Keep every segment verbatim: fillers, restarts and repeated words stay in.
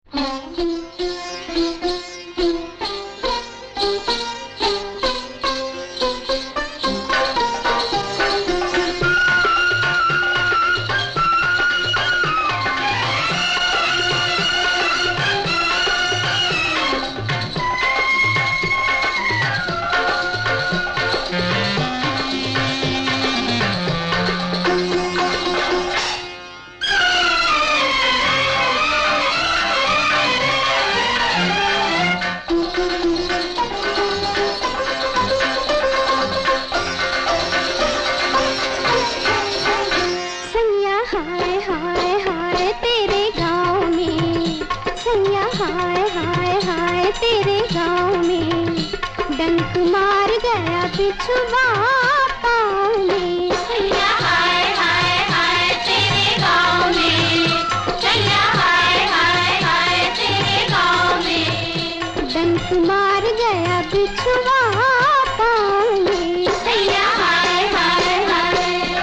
तेरे गाँव में डंक मार गया बिछुआ पाँव में। सैया हाय हाय हाय तेरे गाँव में, सैया हाय हाय हाय तेरे गाँव में डंक मार गया बिछुआ पाँव में। सैया हाय हाय हाय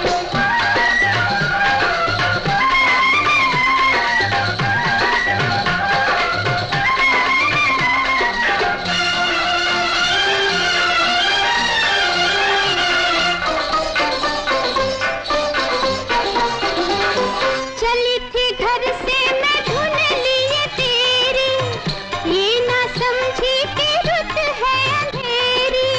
चली थी घर से मैं ढूंढ लिए तेरी, ये ना समझी कि रुत है अंधेरी।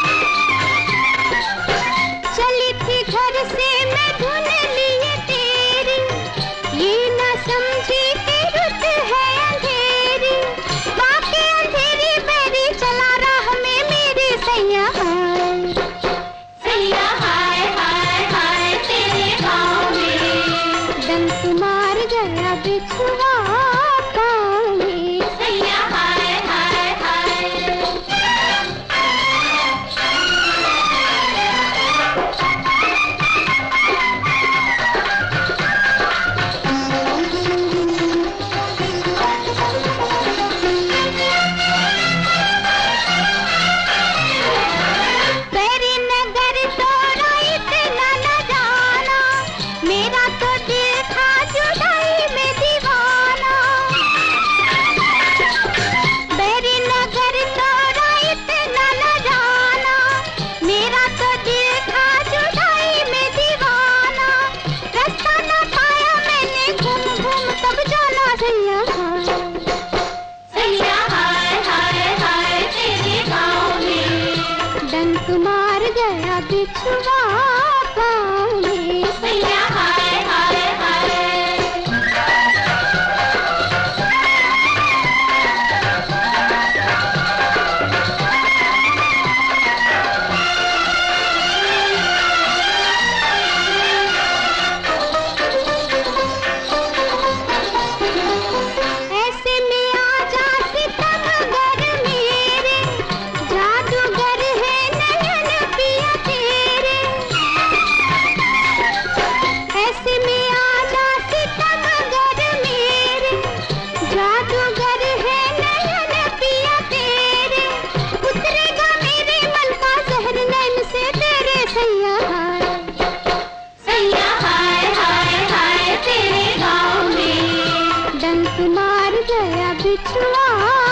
चली थी घर से मैं ढूंढ लिए तेरी, ये ना समझी कि रुत है अंधेरी। बाकी अंधेरी मेरी चला राह में मेरे सैया हाय। सैया हाय हाय हाय तेरे गाँव में डंक मार गया बिछुआ पाँव में। सैया हाय हाय हाय तेरी नगर तोड़ा इतना न जाना, मेरा तो दिल था जुदाई में दीवाना। तेरी नगर तोड़ा इतना न जाना, मेरा तो दिल था जुदाई में दीवाना। रास्ता न पाया मैंने घूम घूम तब जाना सैया हाय। सैया हाय हाय हाय तेरे गाँव में डंक मार गया बिछुआ पाँव में। सैया हाय हाय हाय ऐसे में आजा सितमगर मेरे, जादूगर है नयन पिया तेरे। ऐसे में आजा सितमगर मेरे, जादूगर है नयन पिया तेरे। उतरेगा मेरे मन का जहर नैन से तेरे सैया हाय। सैया हाय हाय हाय तेरे गाँव में डंक मार गया बिछुआ